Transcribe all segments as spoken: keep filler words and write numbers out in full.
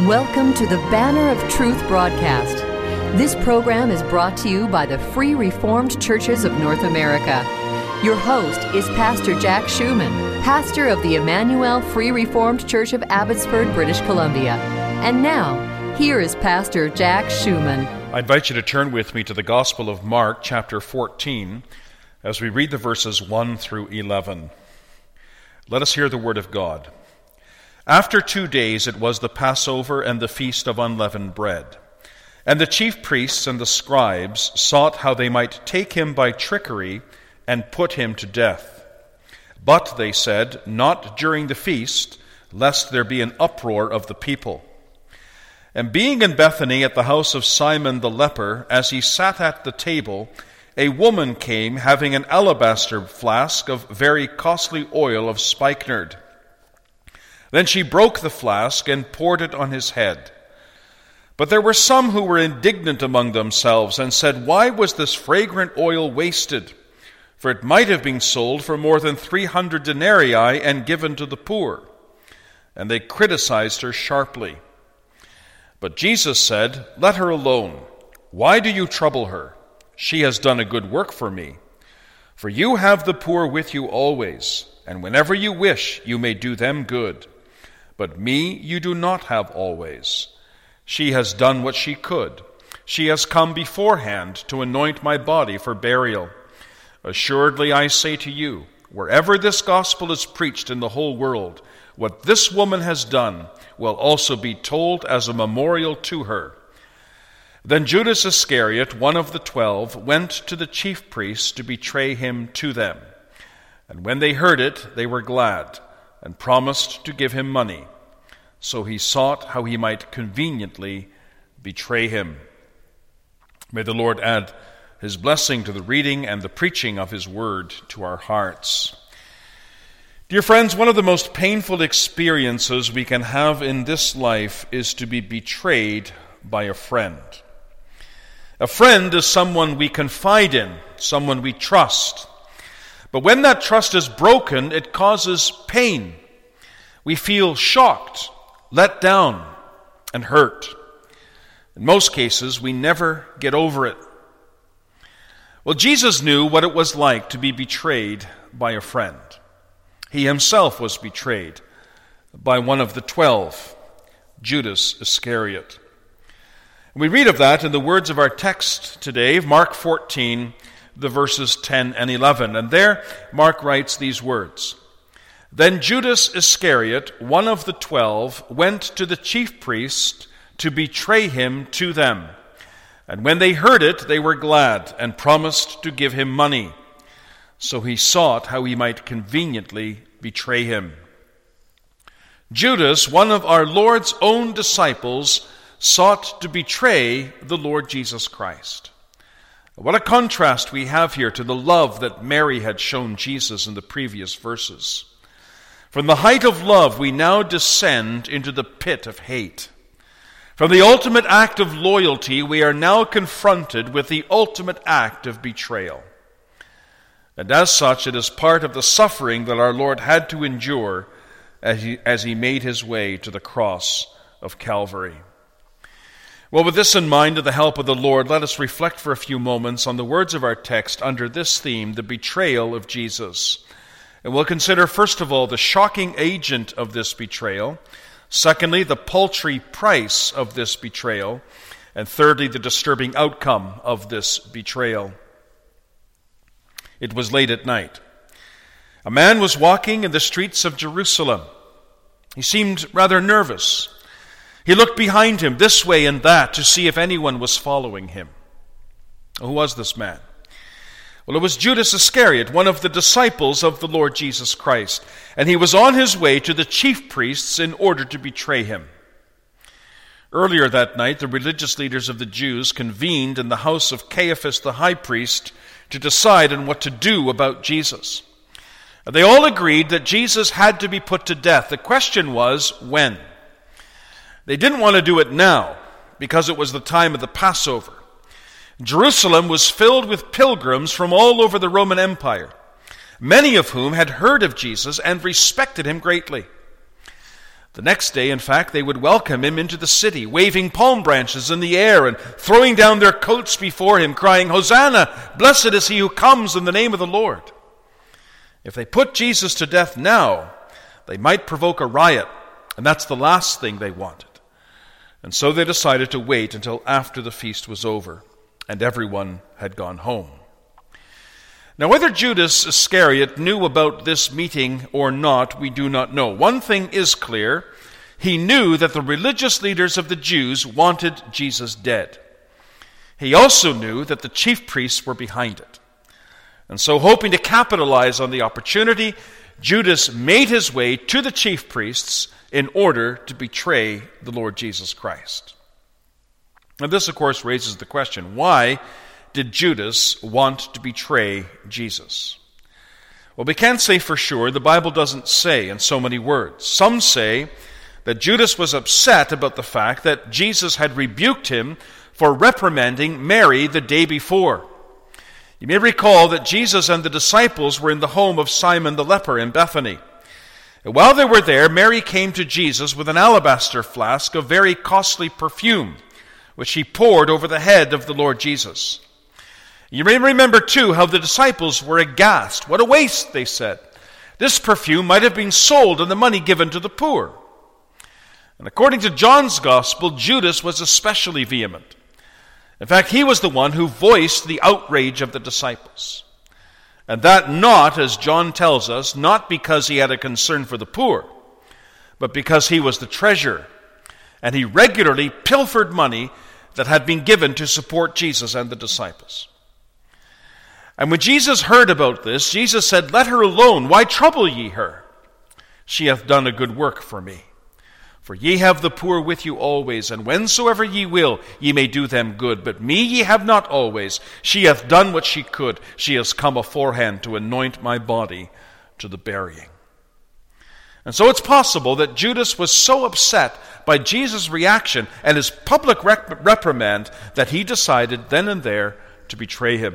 Welcome to the Banner of Truth broadcast. This program is brought to you by the Free Reformed Churches of North America. Your host is Pastor Jack Schumann, pastor of the Emmanuel Free Reformed Church of Abbotsford, British Columbia. And now, here is Pastor Jack Schumann. I invite you to turn with me to the Gospel of Mark, chapter fourteen, as we read the verses one through eleven. Let us hear the word of God. After two days it was the Passover and the feast of unleavened bread. And the chief priests and the scribes sought how they might take him by trickery and put him to death. But, they said, not during the feast, lest there be an uproar of the people. And being in Bethany at the house of Simon the leper, as he sat at the table, a woman came having an alabaster flask of very costly oil of spikenard. Then she broke the flask and poured it on his head. But there were some who were indignant among themselves and said, "Why was this fragrant oil wasted? For it might have been sold for more than three hundred denarii and given to the poor." And they criticized her sharply. But Jesus said, "Let her alone. Why do you trouble her? She has done a good work for me. For you have the poor with you always, and whenever you wish, you may do them good. But me you do not have always. She has done what she could. She has come beforehand to anoint my body for burial. Assuredly I say to you, wherever this gospel is preached in the whole world, what this woman has done will also be told as a memorial to her." Then Judas Iscariot, one of the twelve, went to the chief priests to betray him to them. And when they heard it, they were glad, and promised to give him money. So he sought how he might conveniently betray him. May the Lord add his blessing to the reading and the preaching of his word to our hearts. Dear friends, one of the most painful experiences we can have in this life is to be betrayed by a friend. A friend is someone we confide in, someone we trust. But when that trust is broken, it causes pain. We feel shocked, let down, and hurt. In most cases, we never get over it. Well, Jesus knew what it was like to be betrayed by a friend. He himself was betrayed by one of the twelve, Judas Iscariot. We read of that in the words of our text today, Mark fourteen, the verses ten and eleven. And there, Mark writes these words. Then Judas Iscariot, one of the twelve, went to the chief priests to betray him to them. And when they heard it, they were glad and promised to give him money. So he sought how he might conveniently betray him. Judas, one of our Lord's own disciples, sought to betray the Lord Jesus Christ. What a contrast we have here to the love that Mary had shown Jesus in the previous verses. From the height of love, we now descend into the pit of hate. From the ultimate act of loyalty, we are now confronted with the ultimate act of betrayal. And as such, it is part of the suffering that our Lord had to endure as he, as he made his way to the cross of Calvary. Well, with this in mind, with the help of the Lord, let us reflect for a few moments on the words of our text under this theme, the betrayal of Jesus. And we'll consider, first of all, the shocking agent of this betrayal. Secondly, the paltry price of this betrayal. And thirdly, the disturbing outcome of this betrayal. It was late at night. A man was walking in the streets of Jerusalem. He seemed rather nervous. He looked behind him, this way and that, to see if anyone was following him. Who was this man? Well, it was Judas Iscariot, one of the disciples of the Lord Jesus Christ, and he was on his way to the chief priests in order to betray him. Earlier that night, the religious leaders of the Jews convened in the house of Caiaphas the high priest to decide on what to do about Jesus. They all agreed that Jesus had to be put to death. The question was, when? They didn't want to do it now, because it was the time of the Passover. Jerusalem was filled with pilgrims from all over the Roman Empire, many of whom had heard of Jesus and respected him greatly. The next day, in fact, they would welcome him into the city, waving palm branches in the air and throwing down their coats before him, crying, "Hosanna! Blessed is he who comes in the name of the Lord." If they put Jesus to death now, they might provoke a riot, and that's the last thing they wanted. And so they decided to wait until after the feast was over and everyone had gone home. Now, whether Judas Iscariot knew about this meeting or not, we do not know. One thing is clear. He knew that the religious leaders of the Jews wanted Jesus dead. He also knew that the chief priests were behind it. And so, hoping to capitalize on the opportunity, Judas made his way to the chief priests in order to betray the Lord Jesus Christ. Now, this, of course, raises the question, why did Judas want to betray Jesus? Well, we can't say for sure. The Bible doesn't say in so many words. Some say that Judas was upset about the fact that Jesus had rebuked him for reprimanding Mary the day before. You may recall that Jesus and the disciples were in the home of Simon the leper in Bethany. And while they were there, Mary came to Jesus with an alabaster flask of very costly perfume, which she poured over the head of the Lord Jesus. You may remember, too, how the disciples were aghast. "What a waste," they said. "This perfume might have been sold and the money given to the poor." And according to John's Gospel, Judas was especially vehement. In fact, he was the one who voiced the outrage of the disciples. And that not, as John tells us, not because he had a concern for the poor, but because he was the treasurer, and he regularly pilfered money that had been given to support Jesus and the disciples. And when Jesus heard about this, Jesus said, "Let her alone. Why trouble ye her? She hath done a good work for me. For ye have the poor with you always, and whensoever ye will, ye may do them good. But me ye have not always. She hath done what she could. She has come aforehand to anoint my body to the burying." And so it's possible that Judas was so upset by Jesus' reaction and his public rep- reprimand that he decided then and there to betray him.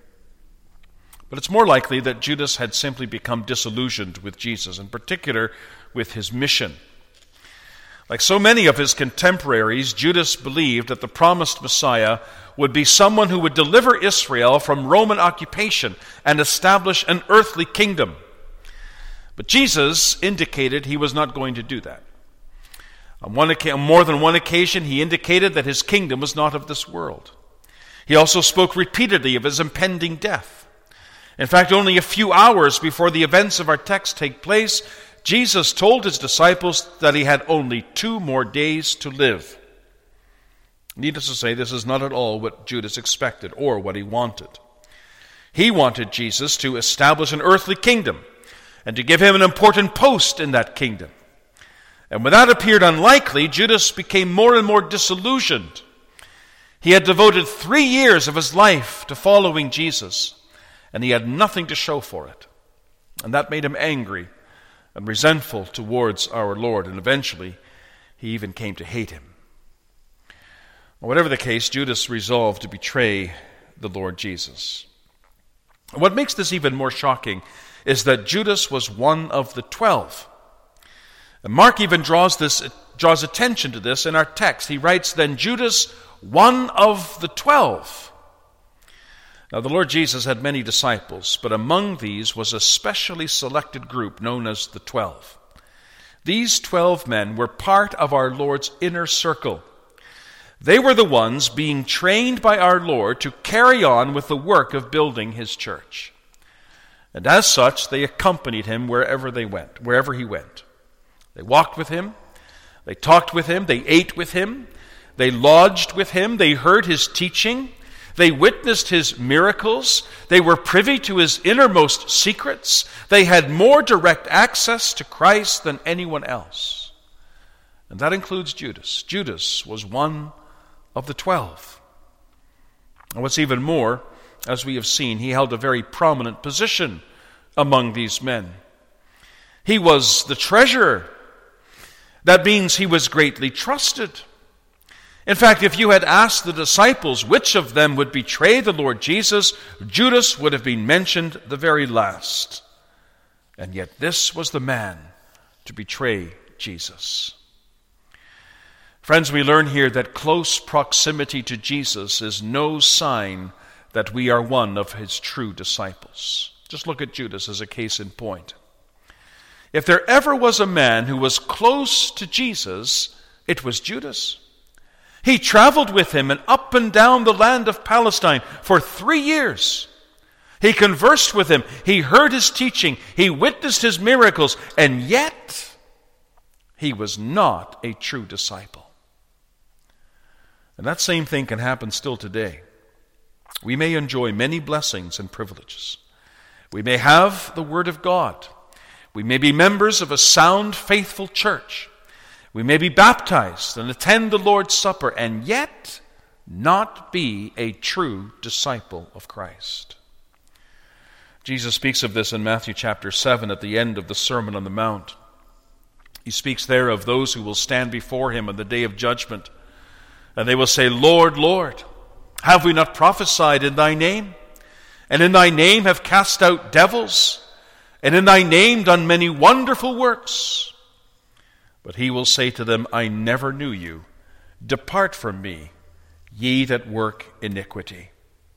But it's more likely that Judas had simply become disillusioned with Jesus, in particular with his mission. Like so many of his contemporaries, Judas believed that the promised Messiah would be someone who would deliver Israel from Roman occupation and establish an earthly kingdom. But Jesus indicated he was not going to do that. On, one, on more than one occasion, he indicated that his kingdom was not of this world. He also spoke repeatedly of his impending death. In fact, only a few hours before the events of our text take place, Jesus told his disciples that he had only two more days to live. Needless to say, this is not at all what Judas expected or what he wanted. He wanted Jesus to establish an earthly kingdom and to give him an important post in that kingdom. And when that appeared unlikely, Judas became more and more disillusioned. He had devoted three years of his life to following Jesus, and he had nothing to show for it. And that made him angry and resentful towards our Lord, and eventually he even came to hate him. Whatever the case, Judas resolved to betray the Lord Jesus. What makes this even more shocking is that Judas was one of the twelve. And Mark even draws this draws attention to this in our text. He writes, "Then Judas, one of the twelve." Now, the Lord Jesus had many disciples, but among these was a specially selected group known as the Twelve. These twelve men were part of our Lord's inner circle. They were the ones being trained by our Lord to carry on with the work of building his church. And as such, they accompanied him wherever they went, wherever he went. They walked with him, they talked with him, they ate with him, they lodged with him, they heard his teaching, they witnessed his miracles. They were privy to his innermost secrets. They had more direct access to Christ than anyone else. And that includes Judas. Judas was one of the twelve. And what's even more, as we have seen, he held a very prominent position among these men. He was the treasurer. That means he was greatly trusted. In fact, if you had asked the disciples which of them would betray the Lord Jesus, Judas would have been mentioned the very last. And yet this was the man to betray Jesus. Friends, we learn here that close proximity to Jesus is no sign that we are one of his true disciples. Just look at Judas as a case in point. If there ever was a man who was close to Jesus, it was Judas. He traveled with him and up and down the land of Palestine for three years. He conversed with him. He heard his teaching. He witnessed his miracles. And yet, he was not a true disciple. And that same thing can happen still today. We may enjoy many blessings and privileges. We may have the Word of God. We may be members of a sound, faithful church. We may be baptized and attend the Lord's Supper, and yet not be a true disciple of Christ. Jesus speaks of this in Matthew chapter seven at the end of the Sermon on the Mount. He speaks there of those who will stand before him on the day of judgment, and they will say, Lord, Lord, have we not prophesied in thy name? And in thy name have cast out devils? And in thy name done many wonderful works? But he will say to them, I never knew you. Depart from me, ye that work iniquity.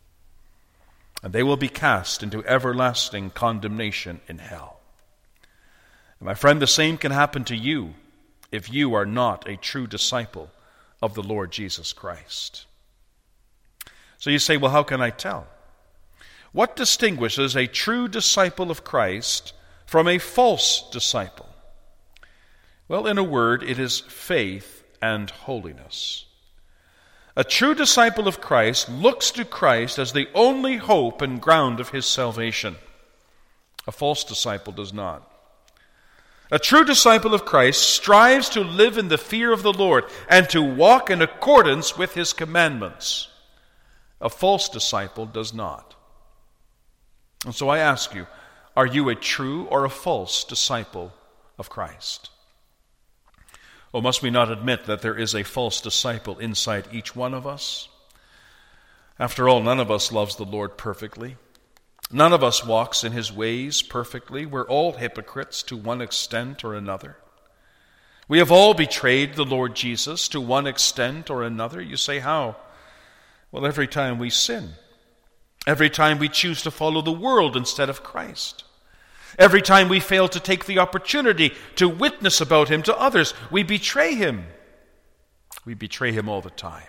And they will be cast into everlasting condemnation in hell. And my friend, the same can happen to you if you are not a true disciple of the Lord Jesus Christ. So you say, well, how can I tell? What distinguishes a true disciple of Christ from a false disciple? Well, in a word, it is faith and holiness. A true disciple of Christ looks to Christ as the only hope and ground of his salvation. A false disciple does not. A true disciple of Christ strives to live in the fear of the Lord and to walk in accordance with his commandments. A false disciple does not. And so I ask you, are you a true or a false disciple of Christ? Oh, must we not admit that there is a false disciple inside each one of us? After all, none of us loves the Lord perfectly. None of us walks in his ways perfectly. We're all hypocrites to one extent or another. We have all betrayed the Lord Jesus to one extent or another. You say, how? Well, every time we sin. Every time we choose to follow the world instead of Christ. Every time we fail to take the opportunity to witness about him to others, we betray him. We betray him all the time.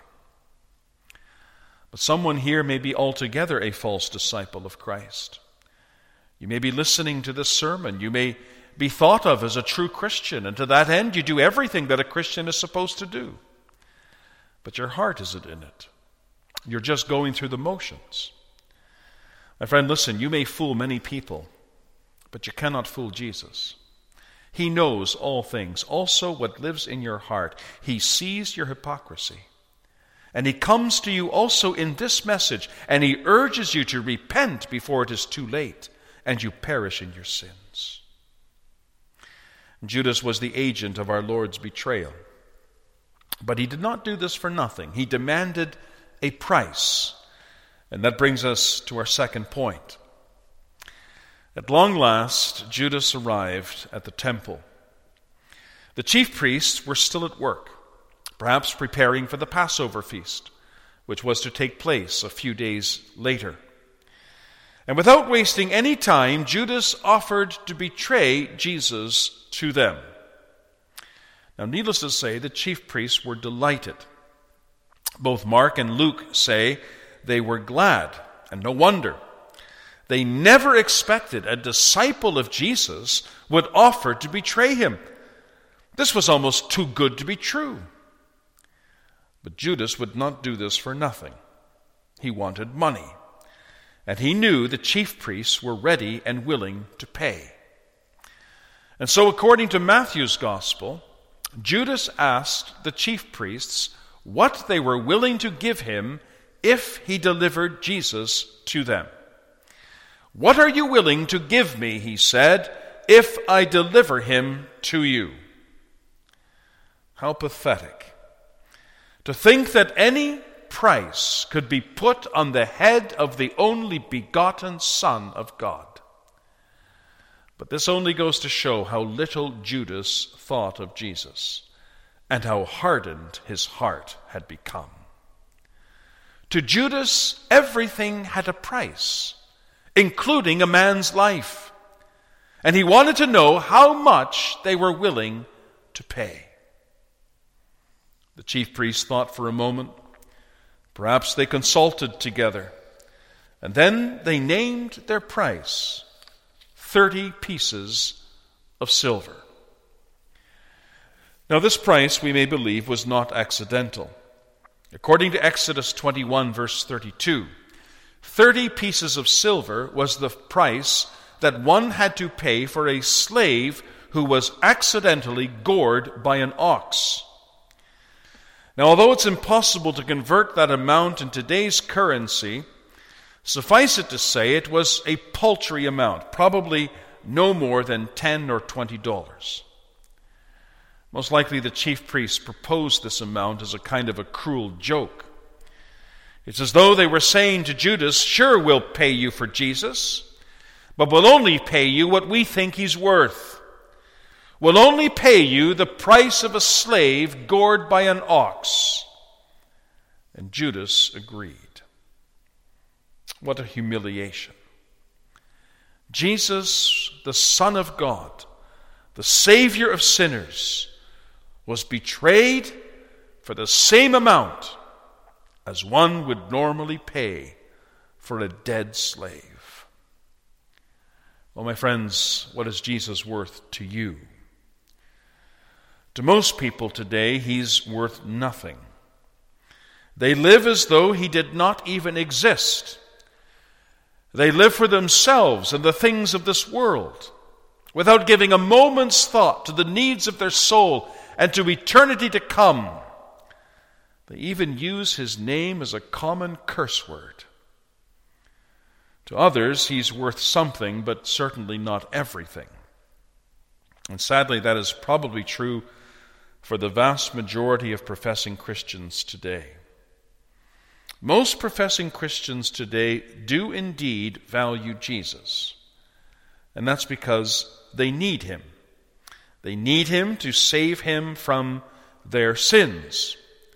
But someone here may be altogether a false disciple of Christ. You may be listening to this sermon. You may be thought of as a true Christian, and to that end you do everything that a Christian is supposed to do. But your heart isn't in it. You're just going through the motions. My friend, listen, you may fool many people, but you cannot fool Jesus. He knows all things, also what lives in your heart. He sees your hypocrisy. And he comes to you also in this message, and he urges you to repent before it is too late, and you perish in your sins. Judas was the agent of our Lord's betrayal. But he did not do this for nothing. He demanded a price. And that brings us to our second point. At long last, Judas arrived at the temple. The chief priests were still at work, perhaps preparing for the Passover feast, which was to take place a few days later. And without wasting any time, Judas offered to betray Jesus to them. Now, needless to say, the chief priests were delighted. Both Mark and Luke say they were glad, and no wonder. They never expected a disciple of Jesus would offer to betray him. This was almost too good to be true. But Judas would not do this for nothing. He wanted money. And he knew the chief priests were ready and willing to pay. And so, according to Matthew's gospel, Judas asked the chief priests what they were willing to give him if he delivered Jesus to them. What are you willing to give me, he said, if I deliver him to you? How pathetic. To think that any price could be put on the head of the only begotten Son of God. But this only goes to show how little Judas thought of Jesus and how hardened his heart had become. To Judas, everything had a price, including a man's life, and he wanted to know how much they were willing to pay. The chief priests thought for a moment. Perhaps they consulted together, and then they named their price, thirty pieces of silver. Now this price, we may believe, was not accidental. According to Exodus twenty-one, verse thirty-two, thirty pieces of silver was the price that one had to pay for a slave who was accidentally gored by an ox. Now, although it's impossible to convert that amount in today's currency, suffice it to say it was a paltry amount, probably no more than ten or twenty dollars. Most likely the chief priests proposed this amount as a kind of a cruel joke. It's as though they were saying to Judas, sure, we'll pay you for Jesus, but we'll only pay you what we think he's worth. We'll only pay you the price of a slave gored by an ox. And Judas agreed. What a humiliation. Jesus, the Son of God, the Savior of sinners, was betrayed for the same amount as one would normally pay for a dead slave. Well, my friends, what is Jesus worth to you? To most people today, he's worth nothing. They live as though he did not even exist. They live for themselves and the things of this world, without giving a moment's thought to the needs of their soul and to eternity to come. They even use his name as a common curse word. To others, he's worth something, but certainly not everything. And sadly, that is probably true for the vast majority of professing Christians today. Most professing Christians today do indeed value Jesus, and that's because they need him. They need him to save him from their sins.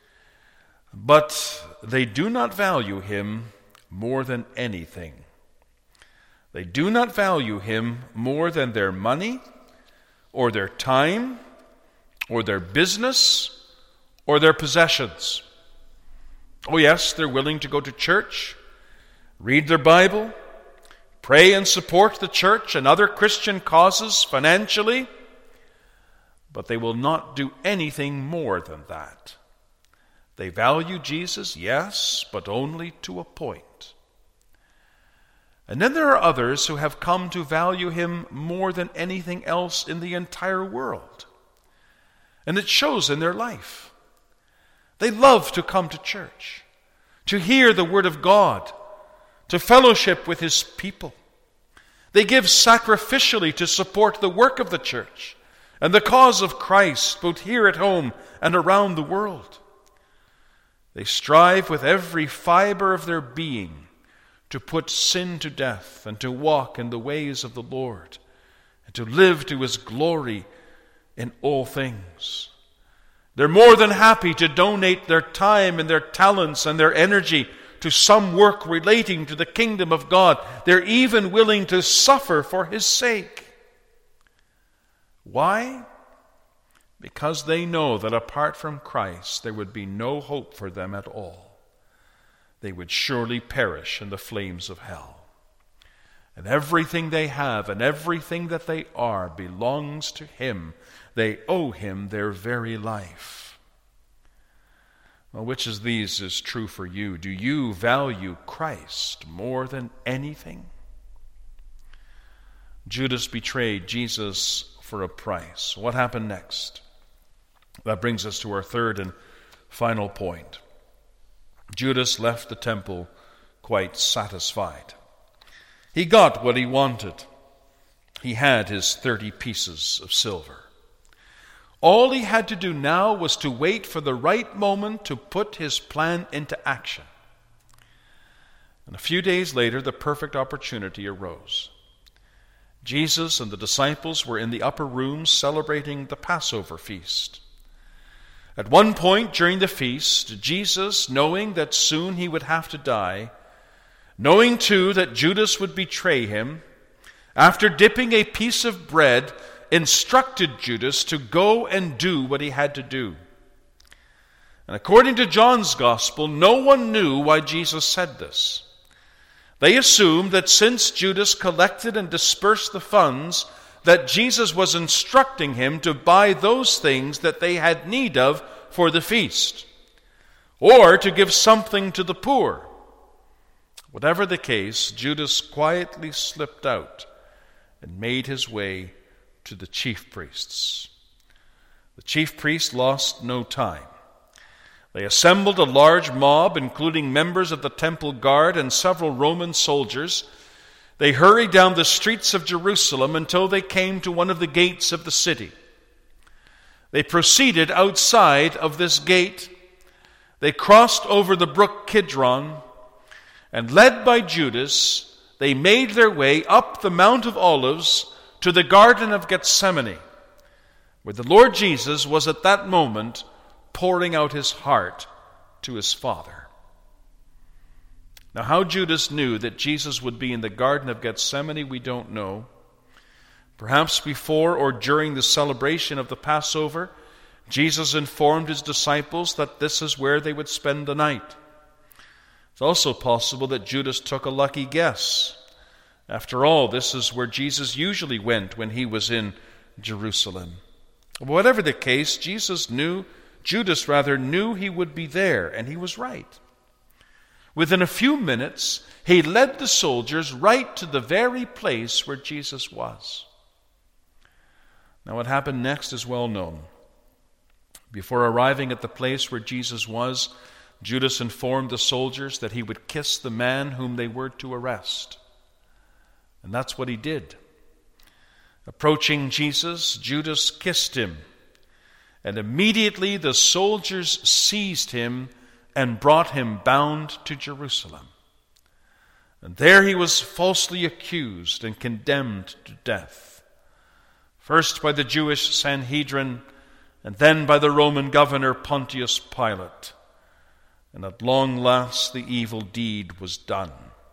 But they do not value him more than anything. They do not value him more than their money, or their time, or their business, or their possessions. Oh yes, they're willing to go to church, read their Bible, pray and support the church and other Christian causes financially, but they will not do anything more than that. They value Jesus, yes, but only to a point. And then there are others who have come to value him more than anything else in the entire world. And it shows in their life. They love to come to church, to hear the Word of God, to fellowship with his people. They give sacrificially to support the work of the church and the cause of Christ, both here at home and around the world. They strive with every fiber of their being to put sin to death and to walk in the ways of the Lord and to live to his glory in all things. They're more than happy to donate their time and their talents and their energy to some work relating to the kingdom of God. They're even willing to suffer for his sake. Why? Because they know that apart from Christ, there would be no hope for them at all. They would surely perish in the flames of hell. And everything they have and everything that they are belongs to him. They owe him their very life. Well, which of these is true for you? Do you value Christ more than anything? Judas betrayed Jesus for a price. What happened next? That brings us to our third and final point. Judas left the temple quite satisfied. He got what he wanted. He had his thirty pieces of silver. All he had to do now was to wait for the right moment to put his plan into action. And a few days later, the perfect opportunity arose. Jesus and the disciples were in the upper room celebrating the Passover feast. At one point during the feast, Jesus, knowing that soon he would have to die, knowing too that Judas would betray him, after dipping a piece of bread, instructed Judas to go and do what he had to do. And according to John's Gospel, no one knew why Jesus said this. They assumed that since Judas collected and dispersed the funds, that Jesus was instructing him to buy those things that they had need of for the feast, or to give something to the poor. Whatever the case, Judas quietly slipped out and made his way to the chief priests. The chief priests lost no time. They assembled a large mob, including members of the temple guard and several Roman soldiers. They hurried down the streets of Jerusalem until they came to one of the gates of the city. They proceeded outside of this gate. They crossed over the brook Kidron, and led by Judas, they made their way up the Mount of Olives to the Garden of Gethsemane, where the Lord Jesus was at that moment pouring out his heart to his Father. Now, how Judas knew that Jesus would be in the Garden of Gethsemane, we don't know. Perhaps before or during the celebration of the Passover, Jesus informed his disciples that this is where they would spend the night. It's also possible that Judas took a lucky guess. After all, this is where Jesus usually went when he was in Jerusalem. Whatever the case, Jesus knew, Judas rather knew he would be there, and he was right. Within a few minutes, he led the soldiers right to the very place where Jesus was. Now, what happened next is well known. Before arriving at the place where Jesus was, Judas informed the soldiers that he would kiss the man whom they were to arrest. And that's what he did. Approaching Jesus, Judas kissed him. And immediately the soldiers seized him and brought him bound to Jerusalem. And there he was falsely accused and condemned to death. First by the Jewish Sanhedrin, and then by the Roman governor Pontius Pilate. And at long last the evil deed was done.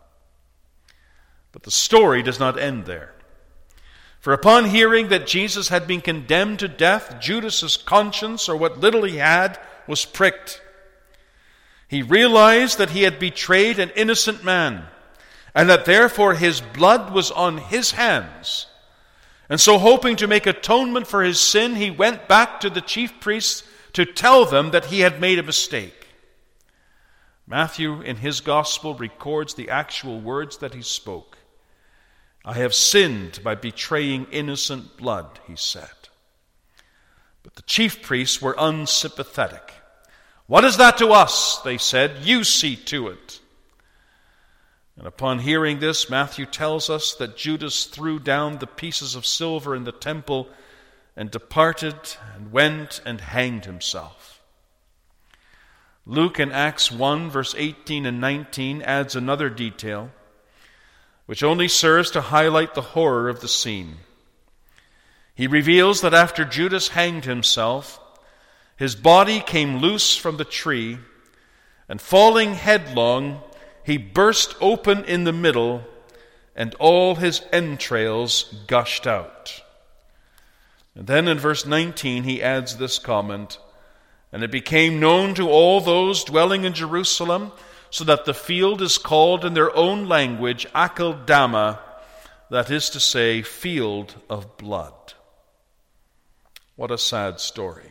But the story does not end there. For upon hearing that Jesus had been condemned to death, Judas's conscience, or what little he had, was pricked. He realized that he had betrayed an innocent man, and that therefore his blood was on his hands. And so, hoping to make atonement for his sin, he went back to the chief priests to tell them that he had made a mistake. Matthew, in his gospel, records the actual words that he spoke. I have sinned by betraying innocent blood, he said. But the chief priests were unsympathetic. What is that to us? They said. You see to it. And upon hearing this, Matthew tells us that Judas threw down the pieces of silver in the temple and departed and went and hanged himself. Luke in Acts one, verse eighteen and nineteen adds another detail, which only serves to highlight the horror of the scene. He reveals that after Judas hanged himself, his body came loose from the tree, and falling headlong, he burst open in the middle, and all his entrails gushed out. And then in verse nineteen he adds this comment, and it became known to all those dwelling in Jerusalem, so that the field is called in their own language Akeldama, that is to say, field of blood. What a sad story.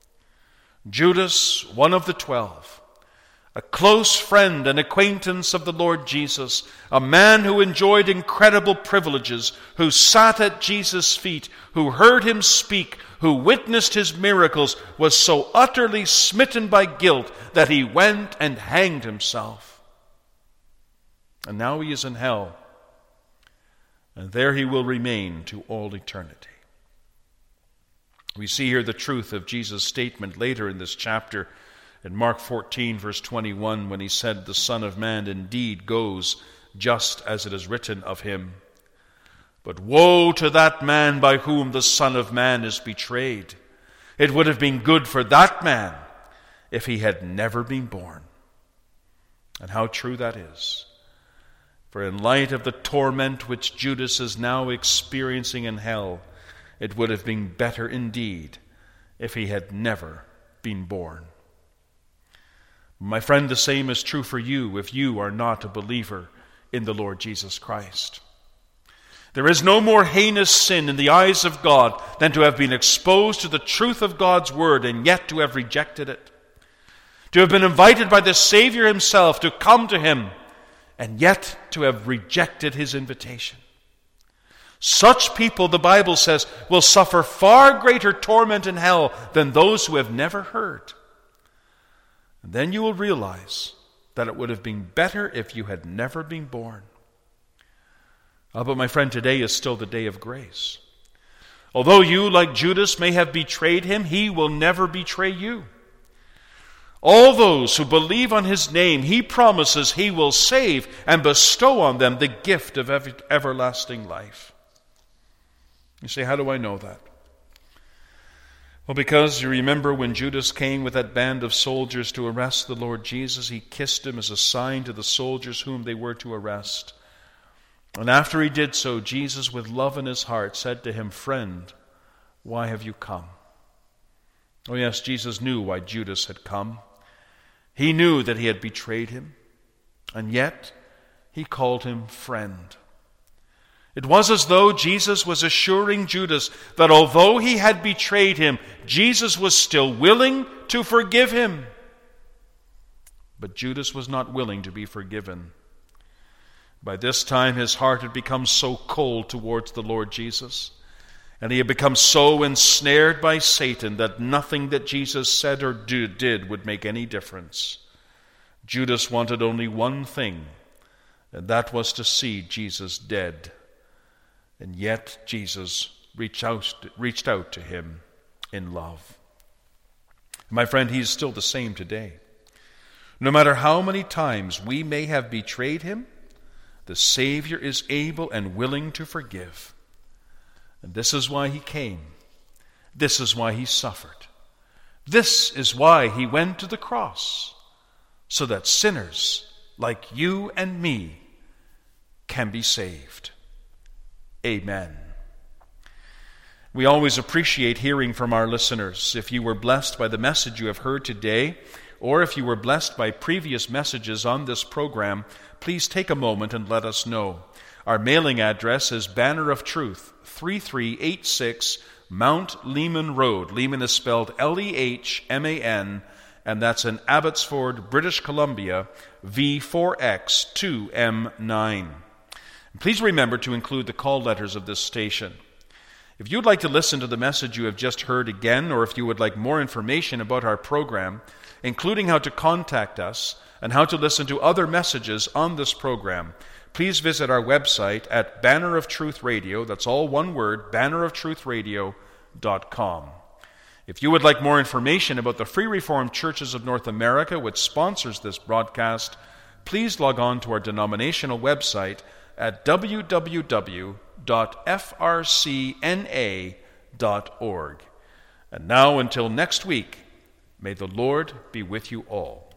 Judas, one of the twelve, a close friend and acquaintance of the Lord Jesus, a man who enjoyed incredible privileges, who sat at Jesus' feet, who heard him speak, who witnessed his miracles, was so utterly smitten by guilt that he went and hanged himself. And now he is in hell, and there he will remain to all eternity. We see here the truth of Jesus' statement later in this chapter in Mark fourteen, verse twenty-one, when he said, the Son of Man indeed goes just as it is written of him. But woe to that man by whom the Son of Man is betrayed. It would have been good for that man if he had never been born. And how true that is. For in light of the torment which Judas is now experiencing in hell, it would have been better indeed if he had never been born. My friend, the same is true for you if you are not a believer in the Lord Jesus Christ. There is no more heinous sin in the eyes of God than to have been exposed to the truth of God's word and yet to have rejected it. To have been invited by the Savior himself to come to him and yet to have rejected his invitation. Such people, the Bible says, will suffer far greater torment in hell than those who have never heard. And then you will realize that it would have been better if you had never been born. Oh, but my friend, today is still the day of grace. Although you, like Judas, may have betrayed him, he will never betray you. All those who believe on his name, he promises he will save and bestow on them the gift of ever- everlasting life. You say, how do I know that? Well, because you remember when Judas came with that band of soldiers to arrest the Lord Jesus, he kissed him as a sign to the soldiers whom they were to arrest. And after he did so, Jesus, with love in his heart, said to him, "Friend, why have you come?" Oh yes, Jesus knew why Judas had come. He knew that he had betrayed him, and yet he called him friend. It was as though Jesus was assuring Judas that although he had betrayed him, Jesus was still willing to forgive him. But Judas was not willing to be forgiven. By this time, his heart had become so cold towards the Lord Jesus, and he had become so ensnared by Satan that nothing that Jesus said or did would make any difference. Judas wanted only one thing, and that was to see Jesus dead. And yet Jesus reached out, reached out to him in love. My friend, he is still the same today. No matter how many times we may have betrayed him, the Savior is able and willing to forgive. And this is why he came. This is why he suffered. This is why he went to the cross, so that sinners like you and me can be saved. Amen. We always appreciate hearing from our listeners. If you were blessed by the message you have heard today, or if you were blessed by previous messages on this program, please take a moment and let us know. Our mailing address is Banner of Truth, three three eight six Mount Lehman Road. Lehman is spelled L E H M A N, and that's in Abbotsford, British Columbia, V four X two M nine. Please remember to include the call letters of this station. If you'd like to listen to the message you have just heard again, or if you would like more information about our program, including how to contact us and how to listen to other messages on this program, please visit our website at Banner of Truth Radio. That's all one word, banner of truth radio dot com. If you would like more information about the Free Reformed Churches of North America, which sponsors this broadcast, please log on to our denominational website at w w w dot f r c n a dot org. And now, until next week, may the Lord be with you all.